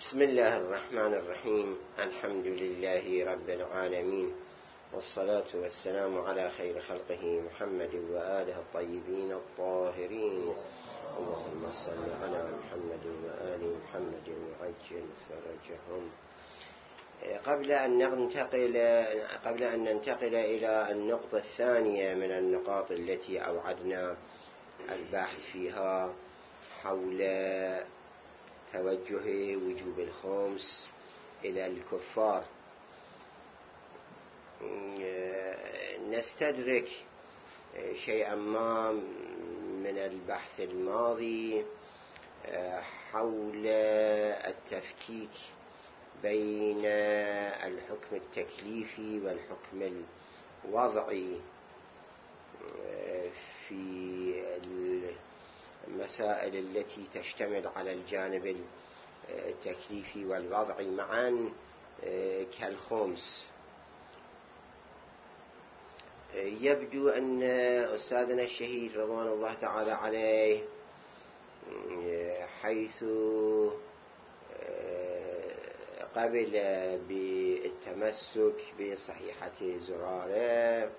بسم الله الرحمن الرحيم. الحمد لله رب العالمين، والصلاة والسلام على خير خلقه محمد وآله الطيبين الطاهرين. اللهم صل على محمد وآل محمد وعجل فرجهم. قبل أن ننتقل إلى النقطة الثانية من النقاط التي أوعدنا البحث فيها حول توجه وجوب الخمس إلى الكفار، نستدرك شيئا ما من البحث الماضي حول التفكيك بين الحكم التكليفي والحكم الوضعي في المسائل التي تشتمل على الجانب التكليفي والوضعي معا كالخمس. يبدو أن أستاذنا الشهيد رضوان الله تعالى عليه، حيث قبل بالتمسك بصحيحة زرارة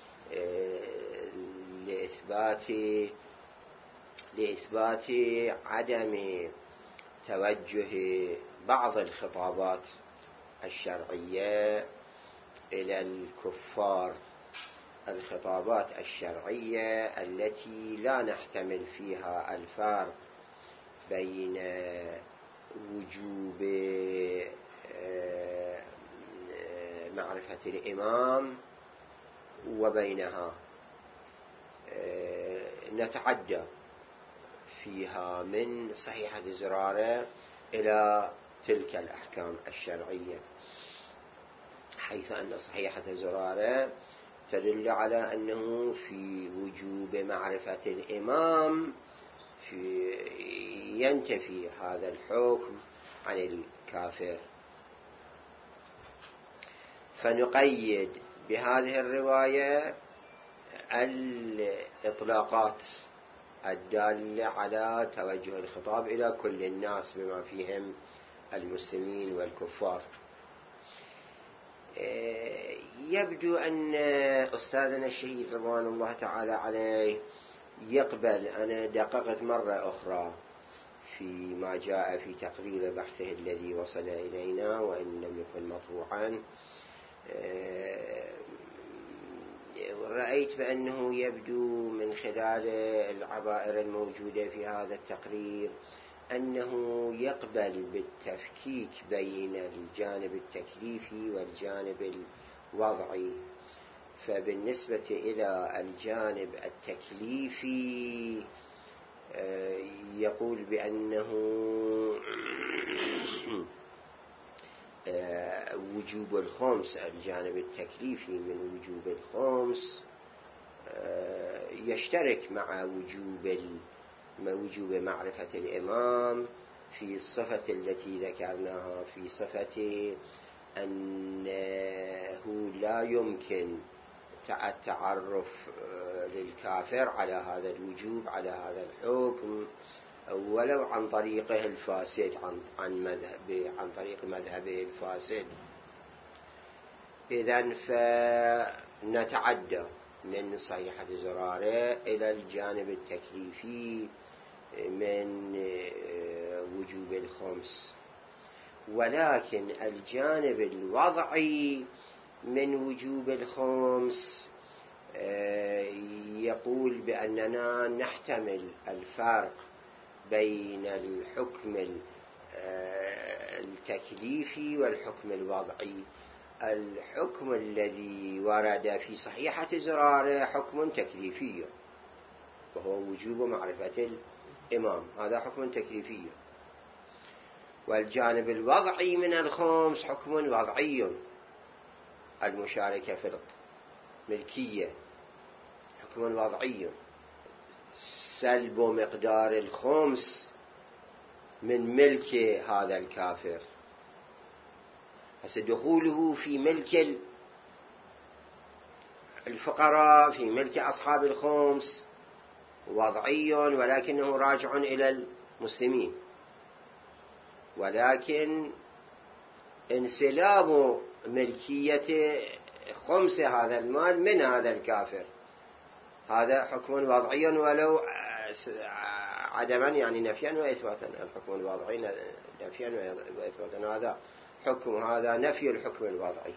لإثبات عدم توجه بعض الخطابات الشرعية إلى الكفار، الخطابات الشرعية التي لا نحتمل فيها الفرق بين وجوب معرفة الإمام وبينها، نتعدى فيها من صحيحة زرارة إلى تلك الأحكام الشرعية، حيث أن صحيحة زرارة تدل على أنه في وجوب معرفة الإمام ينتفي هذا الحكم عن الكافر. فنقيد بهذه الرواية الإطلاقات الدالة على توجه الخطاب إلى كل الناس بما فيهم المسلمين والكفار. يبدو أن أستاذنا الشهيد رضوان الله تعالى عليه يقبل، أنا دققت مرة أخرى فيما جاء في تقرير بحثه الذي وصل إلينا وإن لم يكن مطبوعا، رأيت بأنه يبدو من خلال العبائر الموجودة في هذا التقرير أنه يقبل بالتفكيك بين الجانب التكليفي والجانب الوضعي. فبالنسبة إلى الجانب التكليفي يقول بأنه وجوب الخمس، الجانب التكليفي من وجوب الخمس يشترك مع وجوب معرفة الإمام في الصفة التي ذكرناها، في صفة أنه لا يمكن التعرف للكافر على هذا الوجوب، على هذا الحكم، ولو عن طريقه الفاسد، عن طريق مذهبه الفاسد. إذن فنتعدى من صحيحة زرارة إلى الجانب التكليفي من وجوب الخمس، ولكن الجانب الوضعي من وجوب الخمس يقول بأننا نحتمل الفرق بين الحكم التكليفي والحكم الوضعي. الحكم الذي ورد في صحيحة زرارة حكم تكليفي وهو وجوب معرفة الإمام، هذا حكم تكليفي. والجانب الوضعي من الخمس حكم وضعي، المشاركة في الملكية حكم وضعي، سلب مقدار الخمس من ملك هذا الكافر، دخوله في ملك الفقراء، في ملك أصحاب الخمس وضعي ولكنه راجع إلى المسلمين. ولكن انسلاب ملكية خمس هذا المال من هذا الكافر هذا حكم وضعي ولو عدما، يعني نفيا وإثباتا. الحكم الوضعي نفيا وإثباتا، هذا حكم، هذا نفي الحكم الوضعي.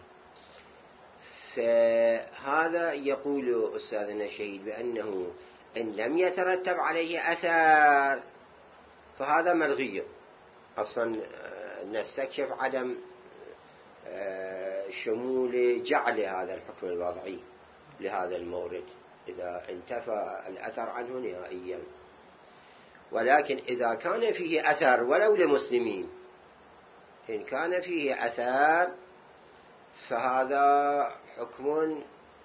فهذا يقول أستاذنا الشهيد بأنه إن لم يترتب عليه أثر فهذا ملغي. أصلا نستكشف عدم شمول جعل هذا الحكم الوضعي لهذا المورد إذا انتفى الأثر عنه نهائيا. ولكن إذا كان فيه أثر ولو لمسلمين، إن كان فيه أثر فهذا حكم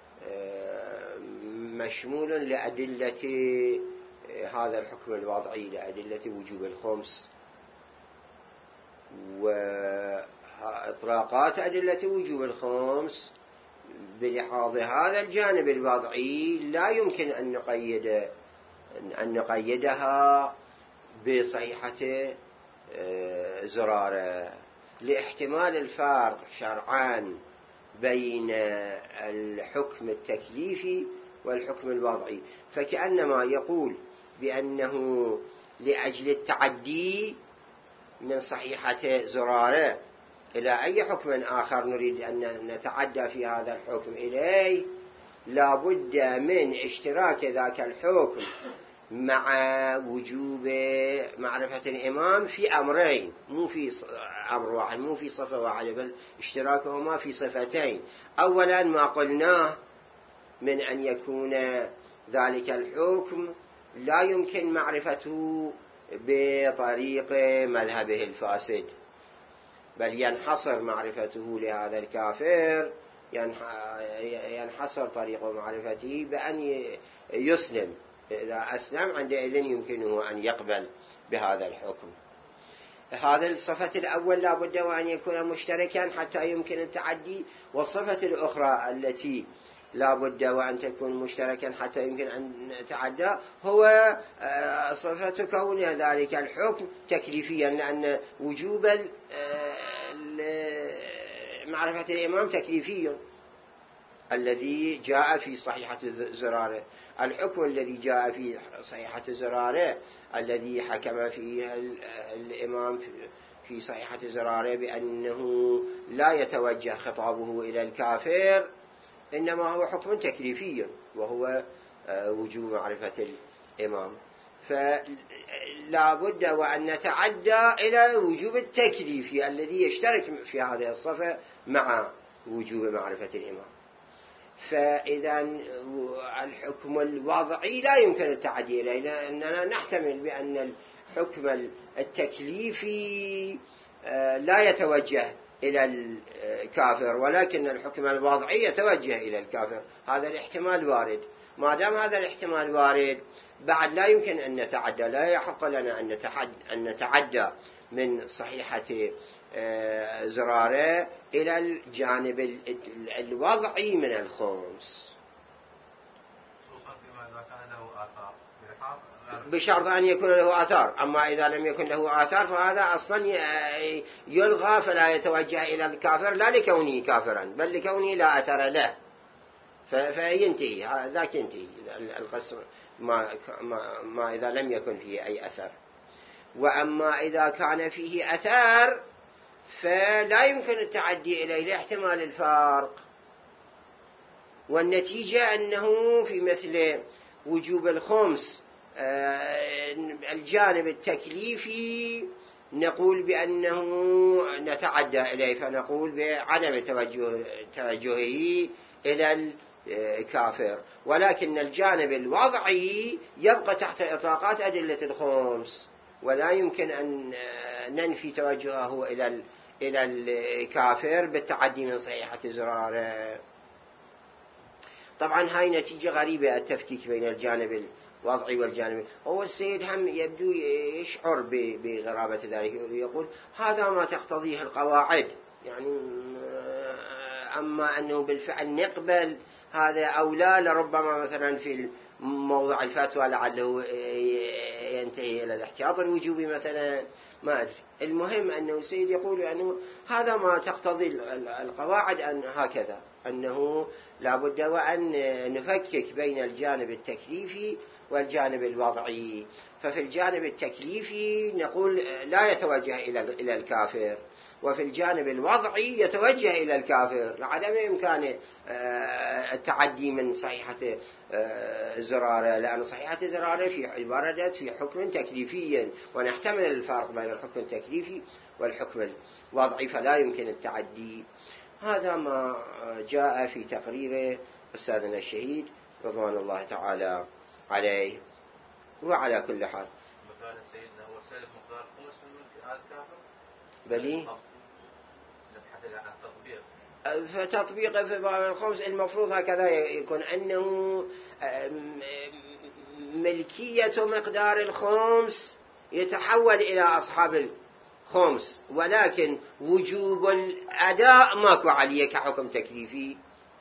مشمول لأدلة هذا الحكم الوضعي، لأدلة وجوب الخمس وإطلاقات أدلة وجوب الخمس. بلحاظ هذا الجانب الوضعي لا يمكن أن نقيدها بصحيحة زرارة، لاحتمال الفارق شرعان بين الحكم التكليفي والحكم الوضعي. فكأنما يقول بأنه لأجل التعدي من صحيحة زرارة إلى أي حكم آخر نريد أن نتعدى في هذا الحكم إليه، لا بد من اشتراك ذاك الحكم مع وجوب معرفة الإمام في أمرين، مو في أمر واحد، مو في صفة واحدة، بل اشتراكهما في صفتين. أولا ما قلناه من أن يكون ذلك الحكم لا يمكن معرفته بطريق مذهبه الفاسد، بل ينحصر معرفته لهذا الكافر، ينحصر طريق معرفته بأن يسلم. إذا أسلم عندئذ يمكنه أن يقبل بهذا الحكم. هذا الصفة الأول لا بد وأن يكون مشتركا حتى يمكن التعدي. والصفة الأخرى التي لا بد وأن تكون مشتركا حتى يمكن أن نتعدى هو صفة كون ذلك الحكم تكليفيا، لأن وجوب معرفة الإمام تكليفي الذي جاء في صحيحة زرارة. الحكم الذي جاء في صحيحة زرارة الذي حكم فيه الإمام في صحيحة زرارة بأنه لا يتوجه خطابه إلى الكافر إنما هو حكم تكليفي وهو وجوب معرفة الإمام. فلا بد وأن نتعدى إلى وجوب التكليفي الذي يشترك في هذه الصفة مع وجوب معرفة الإمام. فإذا الحكم الوضعي لا يمكن التعدي إليه، لأننا نحتمل بأن الحكم التكليفي لا يتوجه إلى الكافر، ولكن الحكم الوضعي يتوجه إلى الكافر. هذا الاحتمال وارد. ما دام هذا الاحتمال وارد بعد لا يمكن أن نتعدى، لا يحق لنا أن نتعدى من صحيحة زرارة إلى الجانب الوضعي من الخمس، بشرط أن يكون له آثار. أما إذا لم يكن له آثار فهذا أصلا يلغى، فلا يتوجه إلى الكافر لا لكونه كافرا بل لكونه لا أثر له، فينتهي ذاك ينتهي القسم ما إذا لم يكن فيه أي أثر. وأما إذا كان فيه أثر فلا يمكن التعدي إليه لاحتمال الفارق. والنتيجة أنه في مثل وجوب الخمس الجانب التكليفي نقول بأنه نتعدى إليه، فنقول بعدم توجهه إلى الكافر. ولكن الجانب الوضعي يبقى تحت إطلاقات أدلة الخمس، ولا يمكن أن ننفي توجهه إلى الكافر بالتعدي من صحيحة زرارة. طبعا هاي نتيجة غريبة، التفكيك بين الجانب الوضعي والجانب. هو السيد هم يبدو يشعر بغرابة ذلك، يقول هذا ما تقتضيه القواعد، يعني أما أنه بالفعل نقبل هذا أو لا، لربما مثلا في موضع الفتوى لعله ينتهي إلى الاحتياط الوجوبي مثلا، ما أدري. المهم أنه السيد يقول أنه هذا ما تقتضي القواعد، أن هكذا أنه لا بد وأن نفكك بين الجانب التكليفي والجانب الوضعي. ففي الجانب التكليفي نقول لا يتوجه إلى الكافر، وفي الجانب الوضعي يتوجه إلى الكافر لعدم إمكان التعدي من صحيحة زرارة، لأن صحيحة زرارة وردت في حكم تكليفي، ونحتمل الفرق بين الحكم التكليفي والحكم الوضعي، فلا يمكن التعدي. هذا ما جاء في تقرير أستاذنا الشهيد رضوان الله تعالى عليه. وعلى كل حال مكان سيدنا هو سلف مقدار 5 من ملك هذا الكافر بلي نبحث عن التطبيق. فتطبيقه في باب الخمس المفروض هكذا يكون، أنه ملكية مقدار الخمس يتحول إلى أصحاب الخمس، ولكن وجوب الأداء ماكو عليه كحكم تكليفي،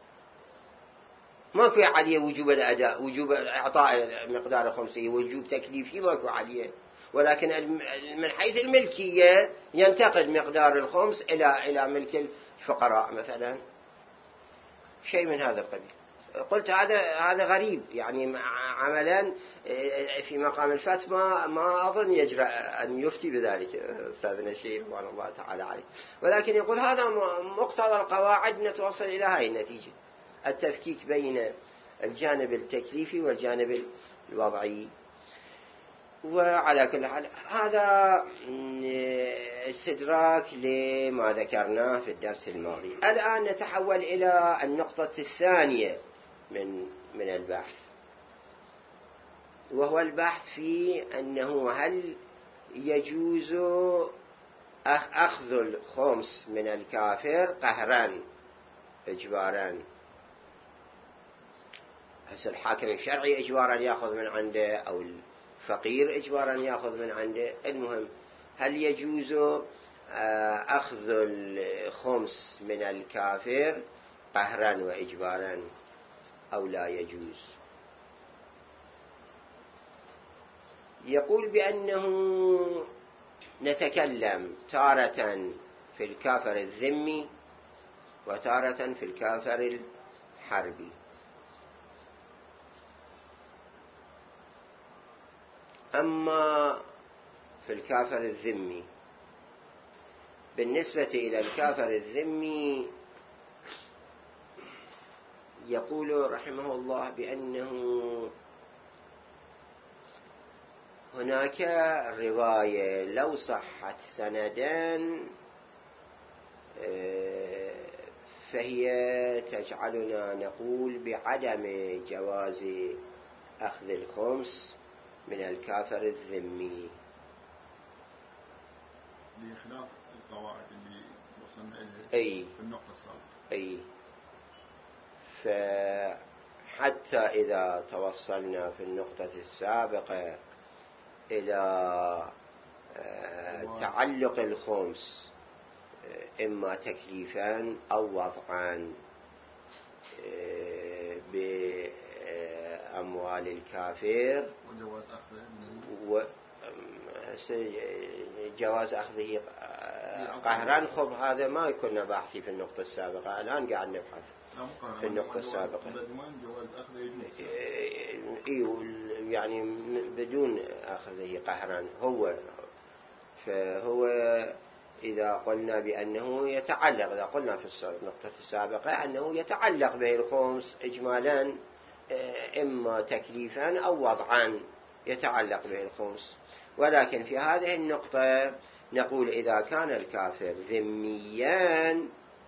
ماكو عليه وجوب الأداء، وجوب إعطاء مقدار الخمسية وجوب تكليفي ماكو عليه، ولكن من حيث الملكية ينتقل مقدار الخمس إلى ملك الفقراء مثلا، شيء من هذا القبيل. قلت هذا غريب، يعني عملا في مقام الفتوى ما أظن يجرأ أن يفتي بذلك أستاذنا الشيخ رضوان الله تعالى عليه، ولكن يقول هذا مقتضى القواعد، نتوصل إلى هذه النتيجة، التفكيك بين الجانب التكليفي والجانب الوضعي. وعلى كل حال هذا استدراك لما ذكرناه في الدرس الماضي. الآن نتحول إلى النقطة الثانية من البحث، وهو البحث في أنه هل يجوز أخذ الخمس من الكافر قهرا إجبارا. هسه الحاكم الشرعي إجبارا يأخذ من عنده، أو الفقير إجبارا يأخذ من عنده، المهم هل يجوز أخذ الخمس من الكافر قهرا وإجبارا أو لا يجوز؟ يقول بأنه نتكلم تارة في الكافر الذمي وتارة في الكافر الحربي. أما في الكافر الذمي، بالنسبة إلى الكافر الذمي يقول رحمه الله بأنه هناك رواية لو صحت سندا فهي تجعلنا نقول بعدم جواز أخذ الخمس من الكافر الذمي، بخلاف القواعد اللي وصلنا إليها في النقطة السابقة. فحتى إذا توصلنا في النقطة السابقة إلى تعلق الخمس إما تكليفا أو وضعا بأموال الكافر، جواز أخذه قهرا، خب هذا ما كنا باحثي في النقطة السابقة، الآن قاعد نبحث في النقطة السابقة. يعني بدون أخذه قهرا، فهو إذا قلنا بأنه يتعلق، إذا قلنا في النقطة السابقة أنه يتعلق به الخمس إجمالا إما تكليفا أو وضعا يتعلق به الخمس، ولكن في هذه النقطة نقول إذا كان الكافر ذميا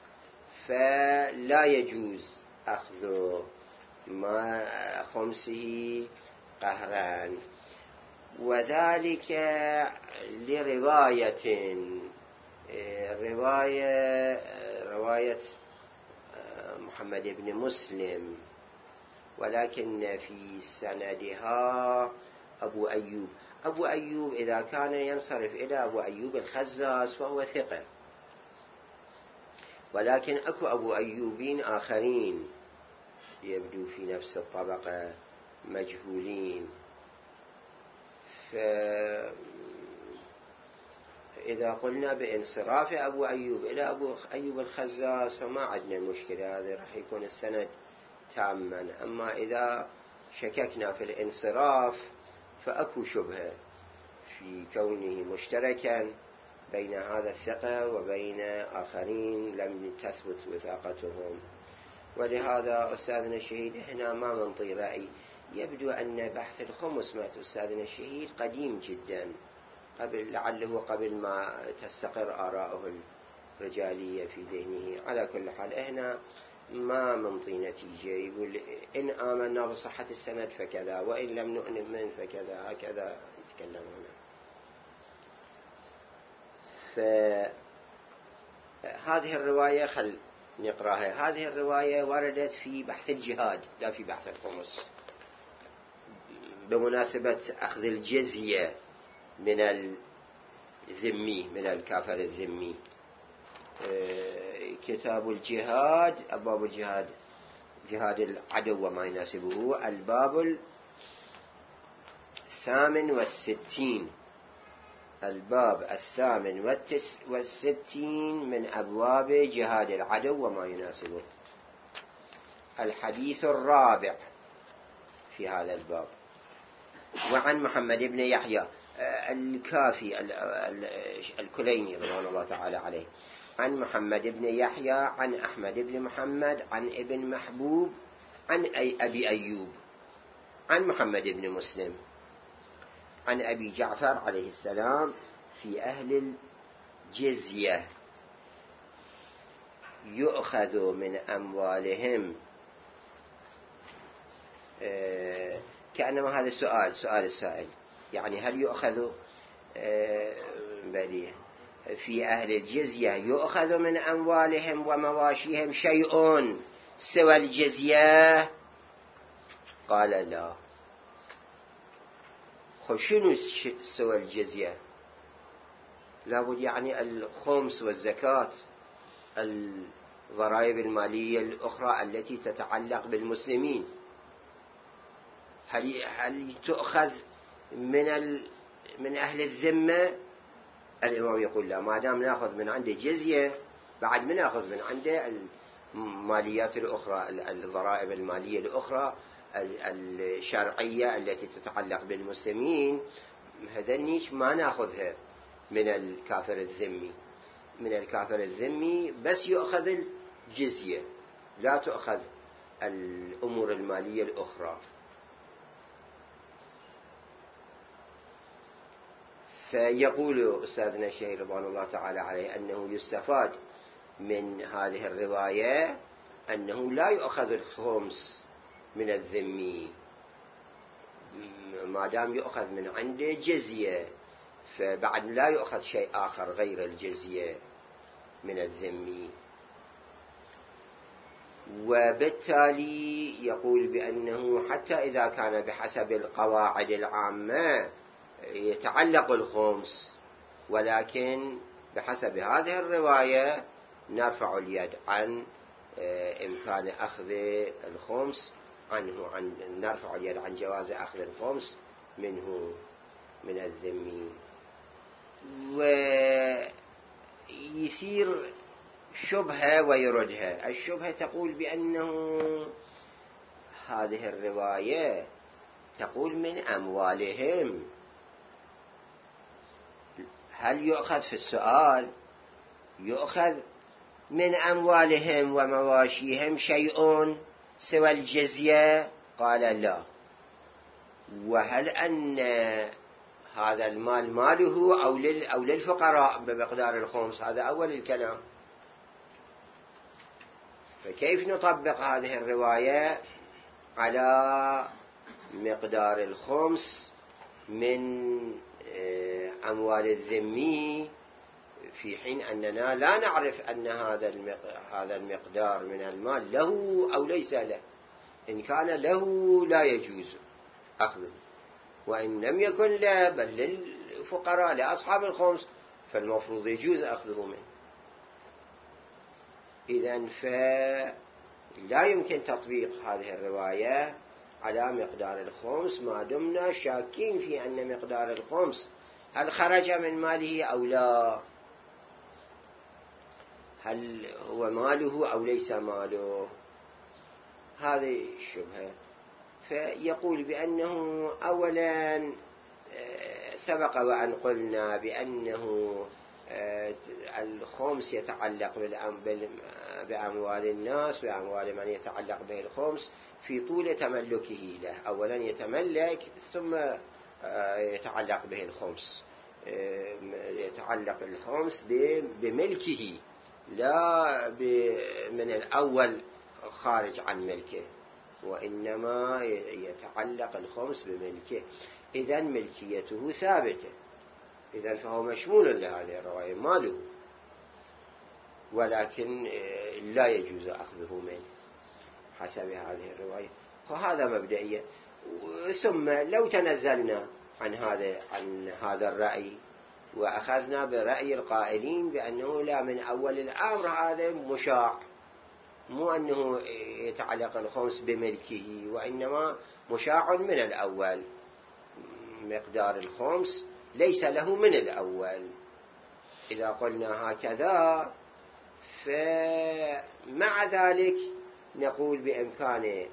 فلا يجوز أخذ ما خمسه قهرا، وذلك لرواية رواية محمد بن مسلم، ولكن في سندها أبو أيوب إذا كان ينصرف إلى أبو أيوب الخزاز فهو ثقة، ولكن أكو أبو أيوبين آخرين يبدو في نفس الطبقة مجهولين، إذا قلنا بانصراف أبو أيوب إلى أبو أيوب الخزاز فما عندنا مشكلة، هذا راح يكون السند تاما. أما إذا شككنا في الانصراف فأكو شبهة في كونه مشتركا بين هذا الثقة وبين آخرين لم تثبت وثاقتهم. ولهذا أستاذنا الشهيد هنا ما منطي رأي. يبدو أن بحث الخمس مات أستاذنا الشهيد قديم جدا، لعله قبل ما تستقر آراءه الرجالية في ذهنه. على كل حال هنا ما منطي نتيجة، يقول إن آمنا بصحة السند فكذا، وإن لم نؤمن من فكذا، هكذا يتكلم هنا. فهذه الرواية خل نقرأها. هذه الرواية وردت في بحث الجهاد لا في بحث الخمس، بمناسبة أخذ الجزية من الذمي، من الكافر الذمي. كتاب الجهاد، أبواب الجهاد، جهاد العدو وما يناسبه، الباب 68، الباب 68 من أبواب جهاد العدو وما يناسبه، الحديث الرابع في هذا الباب. وعن محمد بن يحيى الكافي الكليني رضوان الله تعالى عليه، عن محمد بن يحيى عن أحمد بن محمد عن ابن محبوب عن أبي أيوب عن محمد بن مسلم عن أبي جعفر عليه السلام في أهل الجزية يؤخذ من أموالهم. كأنما هذا سؤال السائل، يعني هل يؤخذ في أهل الجزية يؤخذ من أموالهم ومواشيهم شيء سوى الجزية؟ قال لا. شنو سوى الجزية؟ لابد يعني الخمس والزكاة، الضرائب المالية الأخرى التي تتعلق بالمسلمين، هل تؤخذ من أهل الذمة؟ الإمام يقول لا، ما دام نأخذ من عنده جزية بعد من نأخذ من عنده الماليات الأخرى، الضرائب المالية الأخرى الشرعية التي تتعلق بالمسلمين، هذنيش ما نأخذها من الكافر الذمي. من الكافر الذمي بس يؤخذ الجزية، لا تؤخذ الأمور المالية الأخرى. فيقول أستاذنا الشهيد رضوان الله تعالى عليه أنه يستفاد من هذه الرواية أنه لا يؤخذ الخمس من الذمي ما دام يؤخذ من عنده جزية، فبعد لا يؤخذ شيء آخر غير الجزية من الذمي. وبالتالي يقول بأنه حتى إذا كان بحسب القواعد العامة يتعلق الخمس، ولكن بحسب هذه الرواية نرفع اليد عن إمكان أخذ الخمس عنه، نرفع اليد عن جواز أخذ الخمس منه من الذمي. ويثير شبهة ويردها. الشبهة تقول بأنه هذه الرواية تقول من أموالهم، هل يؤخذ في السؤال يؤخذ من أموالهم ومواشيهم شيء سوى الجزية؟ قال لا. وهل أن هذا المال ماله أو للفقراء بمقدار الخمس؟ هذا أول الكلام. فكيف نطبق هذه الرواية على مقدار الخمس من أموال الذمي في حين أننا لا نعرف أن هذا المقدار من المال له أو ليس له؟ إن كان له لا يجوز أخذه، وإن لم يكن له بل للفقراء لأصحاب الخمس فالمفروض يجوز أخذه منه. إذن فلا يمكن تطبيق هذه الرواية على مقدار الخمس ما دمنا شاكين في أن مقدار الخمس هل خرج من ماله أو لا، هل هو ماله أو ليس ماله، هذه الشبهة. فيقول بأنه أولا سبق وأن قلنا بأنه الخمس يتعلق بأموال الناس، بأموال من يتعلق به الخمس في طول تملكه له. أولا يتملك ثم يتعلق به الخمس، يتعلق الخمس بملكه لا من الأول خارج عن ملكه، وإنما يتعلق الخمس بملكه. إذن ملكيته ثابتة، إذن فهو مشمول لهذه الرواية ماله، ولكن لا يجوز أخذه منه حسب هذه الرواية. فهذا مبدئيا. ثم لو تنزلنا عن هذا الرأي وأخذنا برأي القائلين بأنه لا، من أول الأمر هذا مشاع، مو أنه يتعلق الخمس بملكه، وإنما مشاع من الأول، مقدار الخمس ليس له من الأول. إذا قلنا هكذا فمع ذلك نقول بإمكان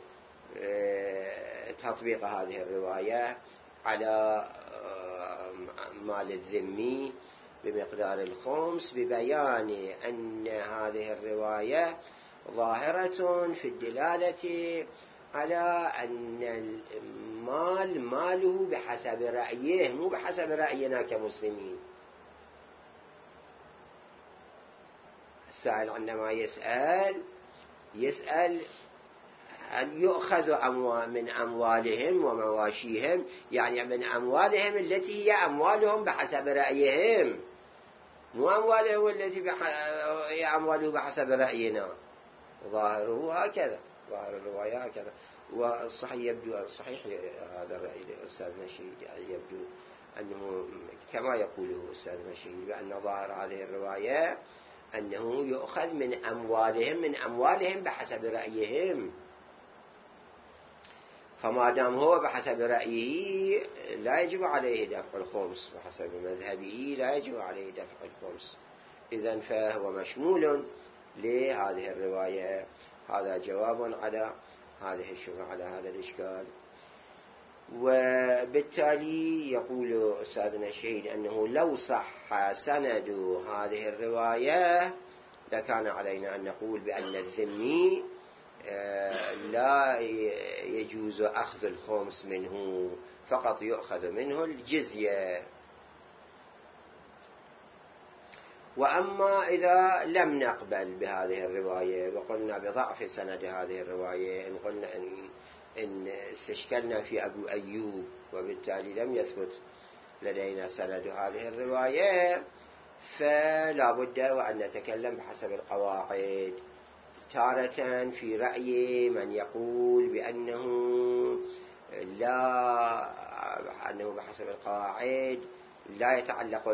تطبيق هذه الرواية على مال الذمي بمقدار الخمس، ببيان أن هذه الرواية ظاهرة في الدلالة على أن المال ماله بحسب رأيه، مو بحسب رأينا كمسلمين. السائل عندما يسأل أن يؤخذ من أموالهم ومواشيهم، يعني من أموالهم التي هي أموالهم بحسب رأيهم، مو أموالهم التي هي أمواله بحسب رأينا. ظاهره هكذا، ظاهر الرواية هكذا. والصحيح يبدو صحيح هذا الرأي أستاذنا الشهيد، يبدو أنه كما يقوله أستاذنا الشهيد بأن ظاهر هذه الرواية أنه يؤخذ من أموالهم بحسب رأيهم. فما دام هو بحسب رأيه لا يجب عليه دفع الخمس، بحسب مذهبه لا يجب عليه دفع الخمس، إذن فهو مشمول لهذه الرواية. هذا جواب على هذه الشبهة، على هذا الإشكال. وبالتالي يقول أستاذنا الشهيد أنه لو صح سند هذه الرواية لكان علينا أن نقول بأن الذمي لا يجوز أخذ الخمس منه، فقط يؤخذ منه الجزية. وأما إذا لم نقبل بهذه الرواية وقلنا بضعف سند هذه الرواية، إن قلنا إن استشكلنا في أبو أيوب وبالتالي لم يثبت لدينا سند هذه الرواية، فلا بد وأن نتكلم بحسب القواعد. تارة في رأي من يقول بأنه أنه بحسب القواعد لا يتعلق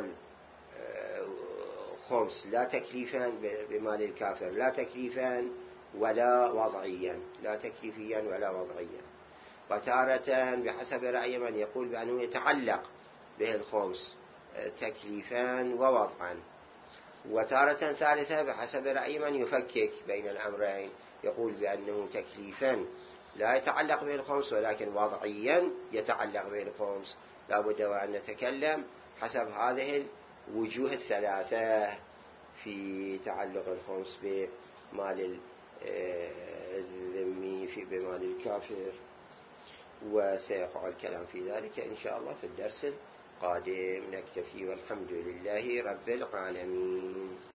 الخمس لا تكليفا بمال الكافر، لا تكليفا ولا وضعيا، لا تكليفيا ولا وضعيا. وتارة بحسب رأي من يقول بأنه يتعلق به الخمس تكليفا ووضعا. وتارة ثالثة بحسب رأي من يفكك بين الأمرين، يقول بأنه تكليفا لا يتعلق به الخمس ولكن وضعيا يتعلق به الخمس. لا بد وأن نتكلم حسب هذه الوجوه الثلاثة في تعلق الخمس بمال الذمي بمال الكافر. وسيقع الكلام في ذلك إن شاء الله في الدرس القادم. نكتفي والحمد لله رب العالمين.